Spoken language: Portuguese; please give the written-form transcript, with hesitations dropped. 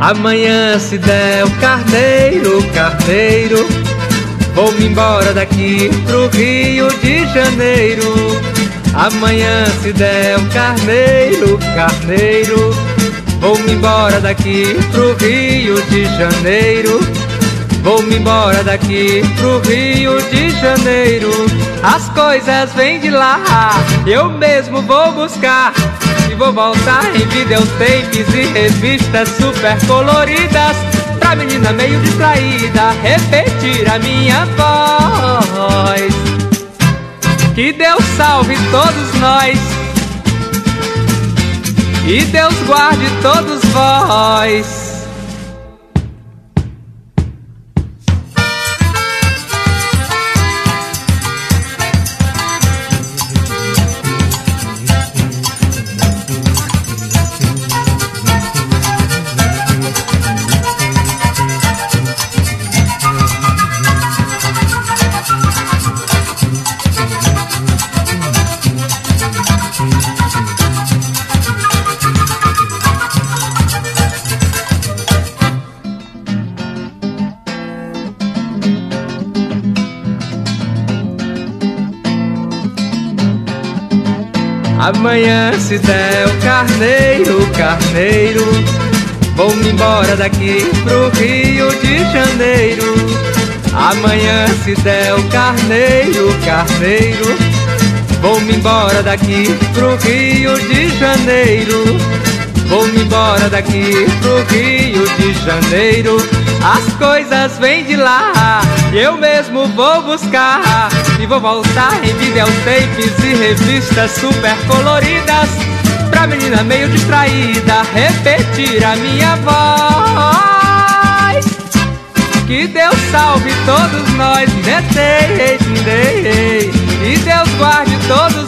Amanhã se der o carneiro, carneiro, vou-me embora daqui pro Rio de Janeiro. Amanhã se der o carneiro, carneiro, vou-me embora daqui pro Rio de Janeiro. Vou-me embora daqui pro Rio de Janeiro. As coisas vêm de lá, eu mesmo vou buscar. E vou voltar em videotapes e revistas super coloridas, pra menina meio distraída repetir a minha voz. Que Deus salve todos nós e Deus guarde todos vós. Amanhã se der o carneiro, carneiro, vou-me embora daqui pro Rio de Janeiro. Amanhã se der o carneiro, carneiro, vou-me embora daqui pro Rio de Janeiro. Vou-me embora daqui pro Rio de Janeiro. As coisas vêm de lá, eu mesmo vou buscar. E vou voltar em videotapes e revistas super coloridas, pra menina meio distraída repetir a minha voz. Que Deus salve todos nós, e Deus guarde todos